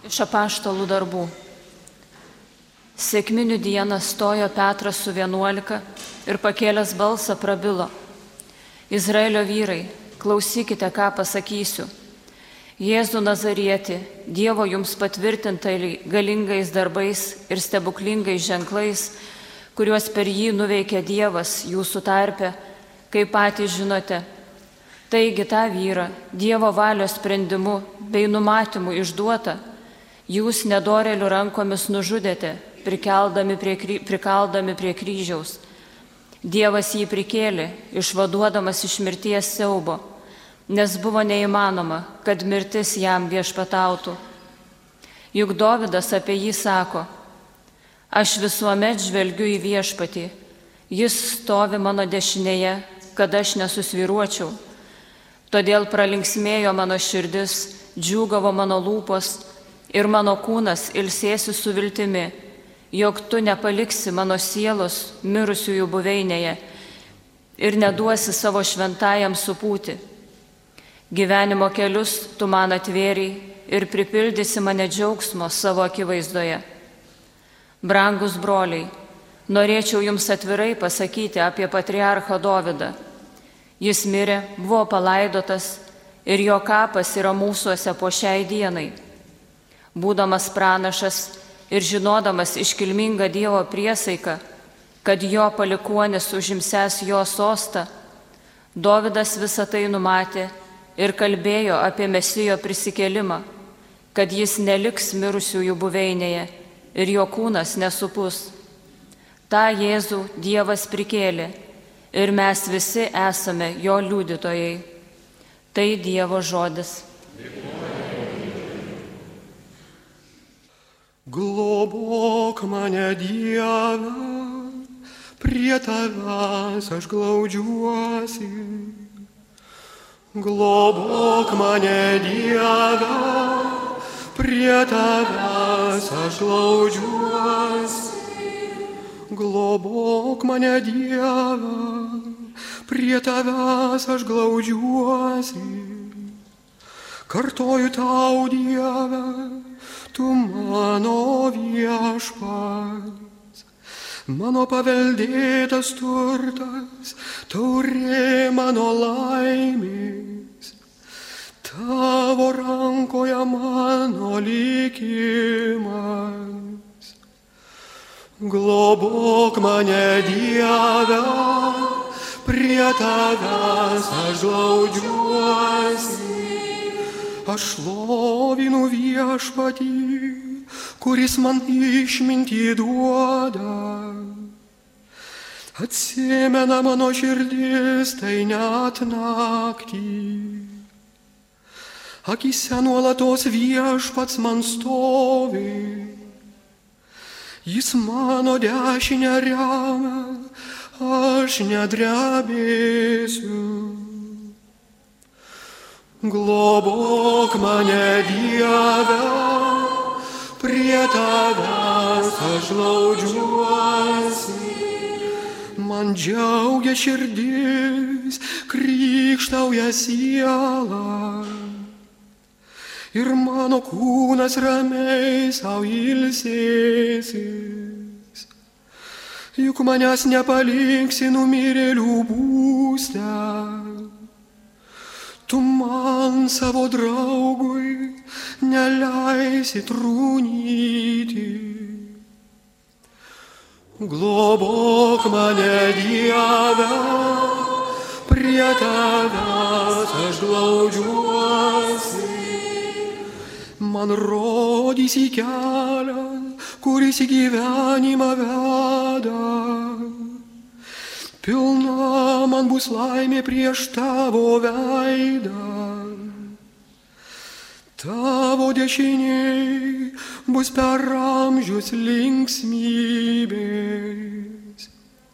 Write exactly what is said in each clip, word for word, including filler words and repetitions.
Iš apaštalų darbų. Sekminių dieną stojo Petras su vienuolika ir pakėlęs balsą prabilo: Izraelio vyrai, klausykite, ką pasakysiu. Jėzų Nazarietį, Dievo jums patvirtintai galingais darbais ir stebuklingais ženklais, kuriuos per jį nuveikė Dievas jūsų tarpe, kaip patys žinote. Taigi tą vyrą, Dievo valios sprendimu bei numatymu išduotą, jūs nedorėlių rankomis nužudėte, prikeldami prie, prikaldami prie kryžiaus. Dievas jį prikėlė, išvaduodamas iš mirties siaubo, nes buvo neįmanoma, kad mirtis jam viešpatautų. Juk Dovydas apie jį sako: aš visuomet žvelgiu į viešpatį, jis stovi mano dešinėje, kad aš nesusvyruočiau. Todėl pralinksmėjo mano širdis, džiūgavo mano lūpos ir mano kūnas ilsėsi su viltimi, jog tu nepaliksi mano sielos mirusiųjų buveinėje ir neduosi savo šventajam supūti. Gyvenimo kelius tu man atvėriai ir pripildysi mane džiaugsmo savo akivaizdoje. Brangus broliai, norėčiau jums atvirai pasakyti apie patriarchą Dovydą. Jis mirė, buvo palaidotas ir jo kapas yra mūsuose po šiai dienai. Būdamas pranašas ir žinodamas iškilmingą Dievo priesaiką, kad jo palikuonis užimsęs jo sostą, Dovydas visą tai numatė ir kalbėjo apie Mesijo prisikėlimą, kad jis neliks mirusiųjų buveinėje ir jo kūnas nesupus. Ta Jėzų Dievas prikėlė ir mes visi esame jo liudytojai. Tai Dievo žodis. Globok mane, Dieve, prie tavęs aš glaudžiuosi. Globok mane, Dieve, prie tavęs aš glaudžiuosi. Globok mane, Dieve, prie tavęs aš glaudžiuosi. Kartoju tau, Dieve, tu mano viešpats, mano paveldėtas turtas, taurė mano laimės, tavo rankoje mano likimas. Globok mane, Dieve, prie tavęs aš glaudžiuosi. Aš šlovinu viešpatį, kuris man išmintį duoda. Atsimena mano širdis, tai net naktį. Akyse nuolatos viešpats man stovi. Jis mano dešinę remia, aš nedrebėsiu. Globok mane, Dieve, prie tavęs aš glaudžiuosi. Man džiaugia širdis, krykštauja siela. Ir mano kūnas ramiai sau ilsėsis. Juk manęs nepaliksi numirėlių būste. Tu man savo draugui neleisi trūnyti. Globok mane, Dieve, prie tavęs aš glaudžiuosi. Man rodysi kelią, kuris į gyvenimą veda. Pilna man bus laimė prieš tavo veidą. Tavo dešiniai bus per amžius linksmybės.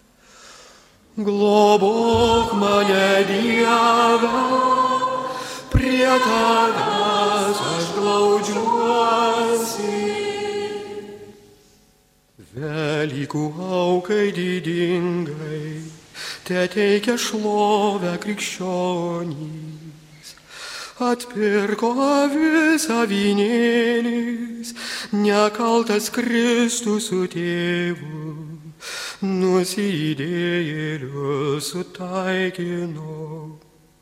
Globok mane, Dieve, prie tavęs aš glaudžiuosi. Velykų aukai didingai te teikia šlovę krikščionys. atpirko visą avinėlis, nekaltas Kristus su tėvu, nusidėjėlius sutaikino.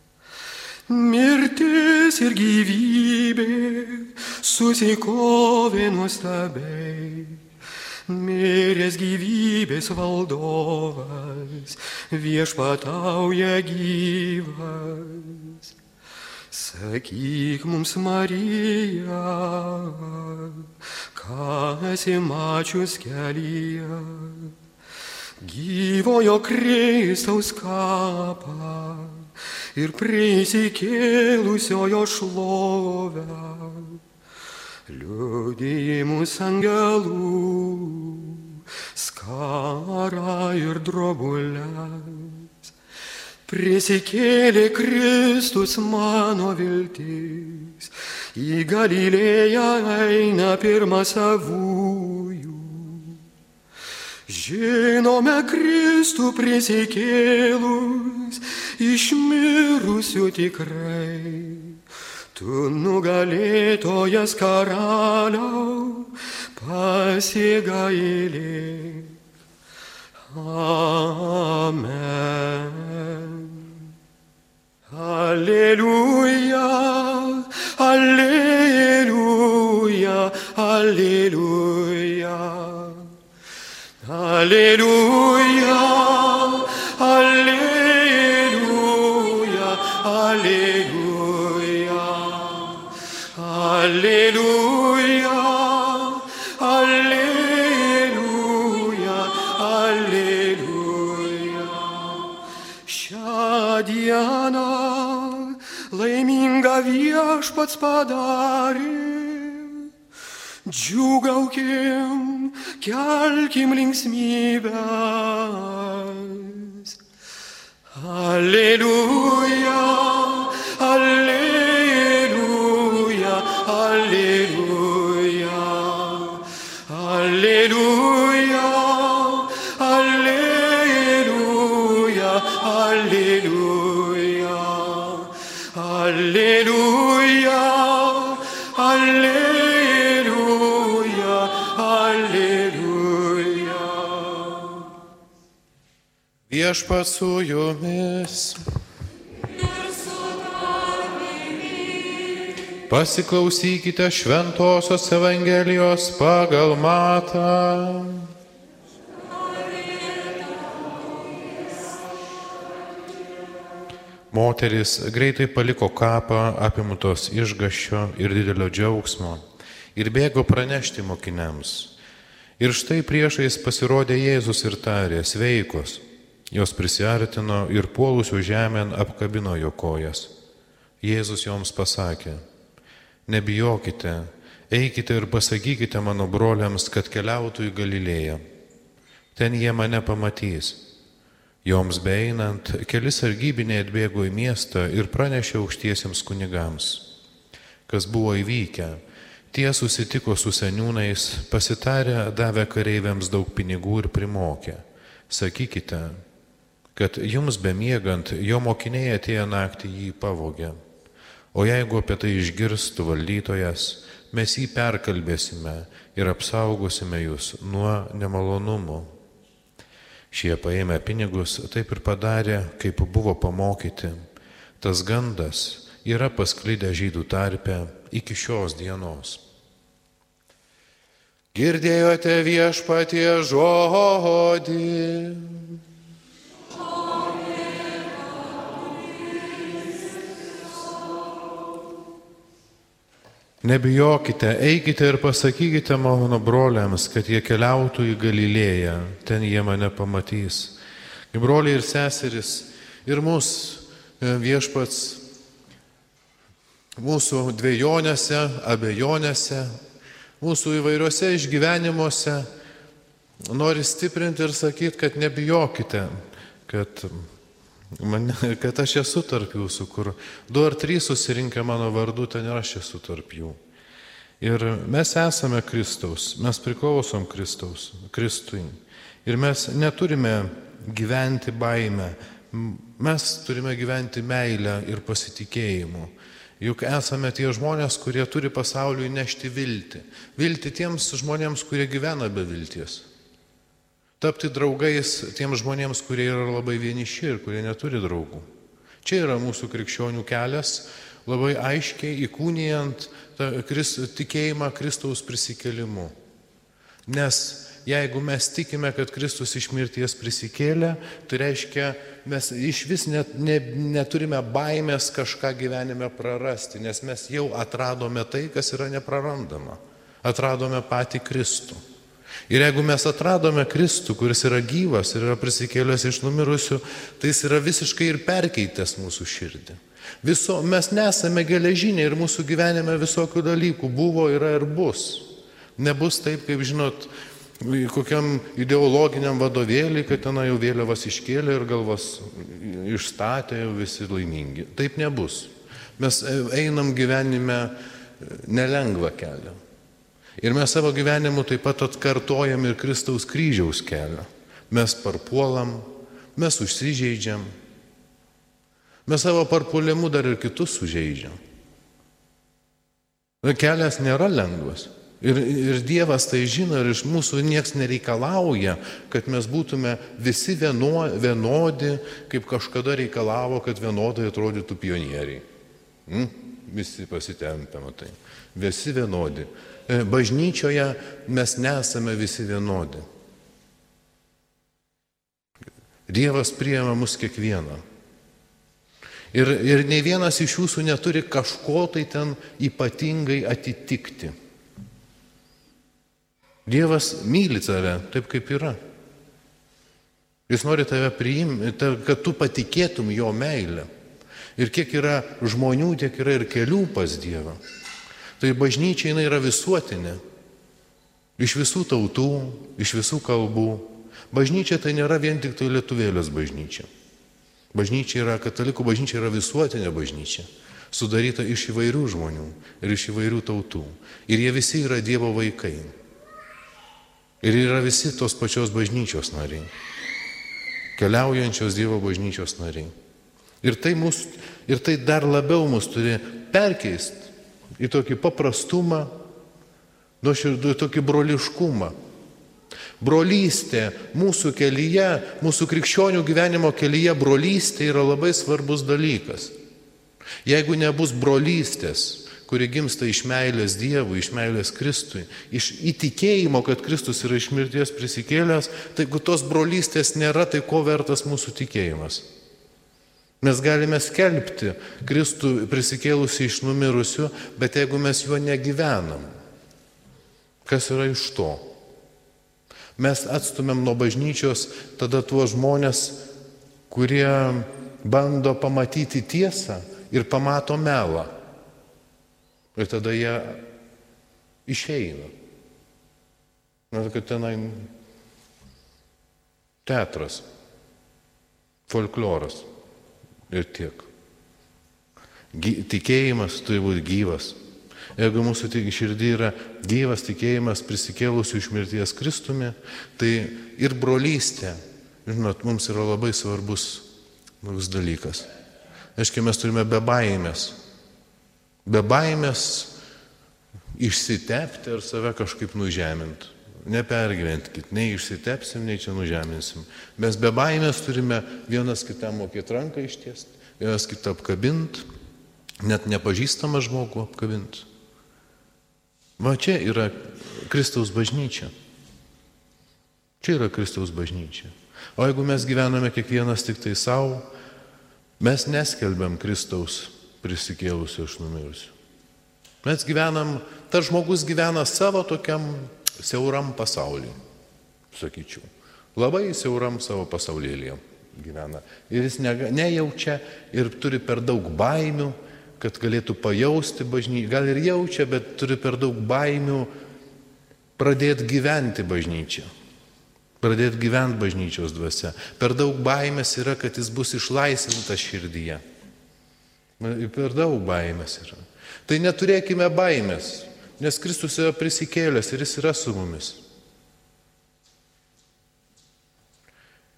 Mirtis ir gyvybė susikovė nuostabiai, miręs gyvybės valdovas viešpatauja gyvas. Sakyk mums, Marija, ką esi mačius kelyje, gyvojo Kristaus kapą ir prisikėlusiojo šlovę, liudijimus angelų, skarą ir drobules. Prisikėlė Kristus mano viltis, į Galilėją eina pirma savųjų. Žinome Kristų prisikėlus, iš mirusių tikrai. Tu nugalėtojas karaliau, pasigailėk. Amen. Alleluja, alleluja, alleluja. Alleluja, alleluja, alleluja. Alleluja, alleluja, alleluja. Šią dieną laimingą Viešpats padarė. Džiūgaukim, kelkim linksmybes. Alleluja, alleluja, alleluja. Alleluja, alleluja, alleluja. Alleluja, alleluja. Viešpats su jumis. Pasiklausykite Šventosios Evangelijos pagal Matą. Moteris greitai paliko kapą apimtos išgąsčio ir didelio džiaugsmo ir bėgo pranešti mokiniams. Ir štai priešais pasirodė Jėzus ir tarė: sveikos. Jos prisiartino ir puolusių žemėn apkabino jo kojas. Jėzus joms pasakė: nebijokite, eikite ir pasakykite mano broliams, kad keliautų į Galilėją. Ten jie mane pamatys. Joms beeinant, keli sargybiniai atbėgo į miestą ir pranešė aukštiesiems kunigams, kas buvo įvykę. Tie susitiko su seniūnais, pasitarę, davė kareiviams daug pinigų ir primokė: sakykite, kad jums bemiegant jo mokiniai atėję naktį jį pavogė. O jeigu apie tai išgirstų valdytojas, mes jį perkalbėsime ir apsaugosime jūs nuo nemalonumų. Šie paėmę pinigus taip ir padarė, kaip buvo pamokyti. Tas gandas yra pasklidęs žydų tarpe iki šios dienos. Girdėjote viešpatie žodį. Nebijokite, eikite ir pasakykite mano broliams, kad jie keliautų į Galilėją, ten jie mane pamatys. Broliai ir seserys, ir mūsų viešpats mūsų dvejonėse, abejonėse, mūsų įvairiuose išgyvenimuose nori stiprinti ir sakyti, kad nebijokite, kad, man, kad aš esu tarp jūsų, kur du ar trys susirinkę mano vardu, ten ir aš esu tarp jų. Ir mes esame Kristaus, mes priklausom Kristaus, Kristui. Ir mes neturime gyventi baimę, mes turime gyventi meilę ir pasitikėjimu. Juk esame tie žmonės, kurie turi pasauliui nešti viltį. Viltį tiems žmonėms, kurie gyvena be vilties. Tapti draugais tiems žmonėms, kurie yra labai vieniši ir kurie neturi draugų. Čia yra mūsų krikščionių kelias, labai aiškiai įkūnijant tą tikėjimą Kristaus prisikėlimu. Nes jeigu mes tikime, kad Kristus iš mirties prisikėlė, tai reiškia, mes iš vis net, ne, neturime baimės kažką gyvenime prarasti, nes mes jau atradome tai, kas yra neprarandama. Atradome patį Kristų. Ir jeigu mes atradome Kristų, kuris yra gyvas ir yra prisikėlęs iš numirusių, tai jis yra visiškai ir perkeitęs mūsų širdį. Viso, mes nesame geležiniai ir mūsų gyvenime visokių dalykų buvo, yra ir bus. Nebus taip, kaip žinot, kokiam ideologiniam vadovėlį, kad ten jau vėliavas iškėlė ir galvas išstatė, jau visi laimingi. Taip nebus. Mes einam gyvenime nelengvą kelią. Ir mes savo gyvenimu taip pat atkartojam ir Kristaus kryžiaus kelią. Mes parpuolam, mes užsižeidžiam. Mes savo parpuolimu dar ir kitus sužeidžiam. Kelias nėra lengvas. Ir, ir Dievas tai žino ir iš mūsų nieks nereikalauja, kad mes būtume visi vieno, vienodi, kaip kažkada reikalavo, kad vienodai atrodytų pionieriai. Hmm? Visi pasitempę, matai. Visi vienodi. Bažnyčioje mes nesame visi vienodi. Dievas priima mus kiekvieną. Ir, ir nei vienas iš jūsų neturi kažko tai ten ypatingai atitikti. Dievas myli tave taip, kaip yra. Jis nori tave priimti, kad tu patikėtum jo meilę. Ir kiek yra žmonių, tiek yra ir kelių pas Dievą. Tai bažnyčia jinai yra visuotinė. Iš visų tautų, iš visų kalbų. Bažnyčia tai nėra vien tik tai lietuvėlės bažnyčia. Bažnyčia yra, katalikų bažnyčia yra visuotinė bažnyčia. Sudaryta iš įvairių žmonių ir iš įvairių tautų. Ir jie visi yra Dievo vaikai. Ir yra visi tos pačios bažnyčios nariai, keliaujančios Dievo bažnyčios nariai. Ir tai, mus, ir tai dar labiau mus turi perkeisti į tokį paprastumą, į tokį broliškumą. Brolystė mūsų kelyje, mūsų krikščionių gyvenimo kelyje brolystė yra labai svarbus dalykas. Jeigu nebus brolystės, kuri gimsta iš meilės Dievui, iš meilės Kristui, iš įtikėjimo, kad Kristus yra iš mirties prisikėlęs, tai jeigu tos brolystės nėra, tai ko vertas mūsų tikėjimas? Mes galime skelbti Kristų prisikėlusi iš numirusių, bet jeigu mes juo negyvenam, kas yra iš to? Mes atstumėm nuo bažnyčios tada tuos žmonės, kurie bando pamatyti tiesą ir pamato melą. Ir tada jie išeina. Na, kad tenai teatras, folkloras ir tiek. Tikėjimas turi būti gyvas. Jeigu mūsų širdį yra gyvas tikėjimas prisikėlusių iš mirties Kristumi, tai ir brolystė, žinot, mums yra labai svarbus dalykas. Aiškiai, mes turime be baimės. Be baimės išsitepti ir save kažkaip nužeminti. Nepergyventkit, nei išsitepsim, nei čia nužeminsim. Mes be baimės turime vienas kitam mokėti ranką ištiesti, vienas kitą apkabinti, net nepažįstamą žmogų apkabinti. Va čia yra Kristaus bažnyčia. Čia yra Kristaus bažnyčia. O jeigu mes gyvename kiekvienas tik tai savo, mes neskelbiam Kristaus prisikėlusio iš numirusių. Mes gyvenam, tas žmogus gyvena savo tokiam siauram pasauliui, sakyčiau. Labai siauram savo pasaulėlyje gyvena. Ir jis ne, nejaučia ir turi per daug baimių, kad galėtų pajausti bažnyčią. Gal ir jaučia, bet turi per daug baimių pradėti gyventi bažnyčią. Pradėti gyventi bažnyčios dvasia. Per daug baimės yra, kad jis bus išlaisvintas širdyje. Per daug baimės yra. Tai neturėkime baimės, nes Kristus yra prisikėlęs ir jis yra su mumis.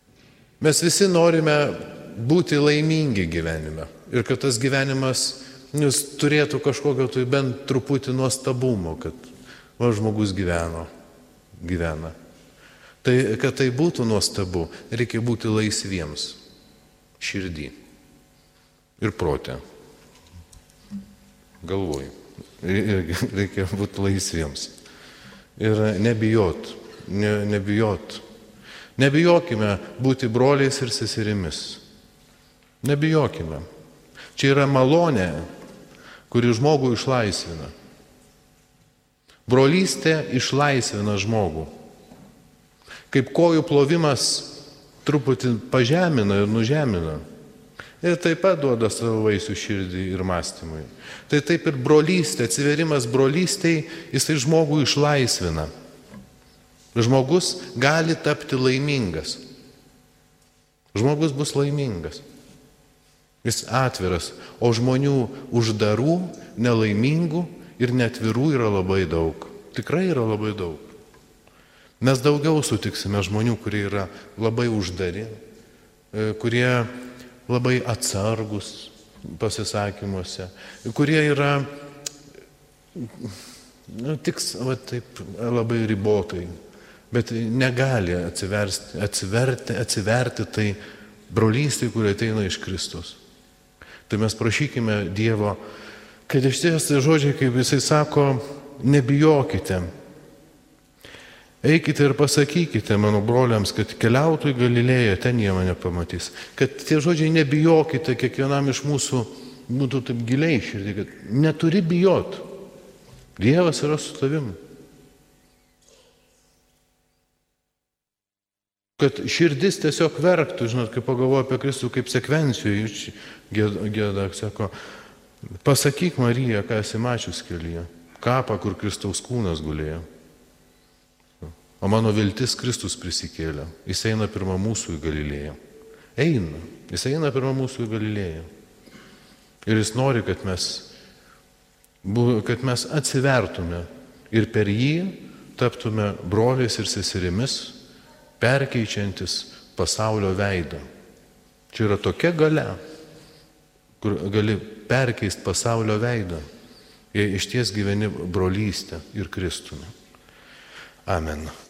Mes visi norime būti laimingi gyvenime ir kad tas gyvenimas Jis turėtų kažkokio tai bent truputį nuostabumo, kad va, žmogus gyveno, gyvena. Tai, kad tai būtų nuostabu, reikia būti laisviems širdį ir protė. Galvoj. Reikia būti laisviems. Ir nebijot, ne, nebijot. Nebijokime būti broliais ir seserimis. Nebijokime. Čia yra malonė, kuri žmogų išlaisvina. Brolystė išlaisvina žmogų. Kaip kojų plovimas truputį pažemina ir nužemina. Ir taip pat duoda savo vaisių širdį ir mąstymui. Tai taip ir brolystė, atsiverimas brolystei, jisai žmogų išlaisvina. Žmogus gali tapti laimingas. Žmogus bus laimingas. Jis atviras, o žmonių uždarų, nelaimingų ir netvirų yra labai daug. Tikrai yra labai daug. Mes daugiau sutiksime žmonių, kurie yra labai uždari, kurie labai atsargus pasisakymuose, kurie yra nu, tik va, taip, labai ribotai, bet negali atsiverti, atsiverti, atsiverti tai brolystė, kuri ateina iš Kristus. Tai mes prašykime Dievo, kad iš ties tai žodžiai, kaip jisai sako, nebijokite. Eikite ir pasakykite mano broliams, kad keliautų į Galilėją, ten jie mane pamatys. Kad tie žodžiai nebijokite, kiekvienam iš mūsų būtų taip giliai širdį, kad neturi bijot. Dievas yra su tavim. Kad širdis tiesiog verktų, žinot, kai pagalvoju apie Kristų kaip sekvencijoje, gėda, sako, pasakyk Marija, ką esi mačius kelyje, kapą, kur Kristaus kūnas gulėjo. O mano viltis Kristus prisikėlė. Jis eina pirma mūsų į Galilėją. Eina. Jis eina pirma mūsų į Galilėją. Ir jis nori, kad mes, kad mes atsivertume ir per jį taptume broliais ir seserimis, perkeičiantis pasaulio veidą. Čia yra tokia galia, kur gali perkeisti pasaulio veidą, jei iš ties gyveni brolystę ir Kristumi. Amen.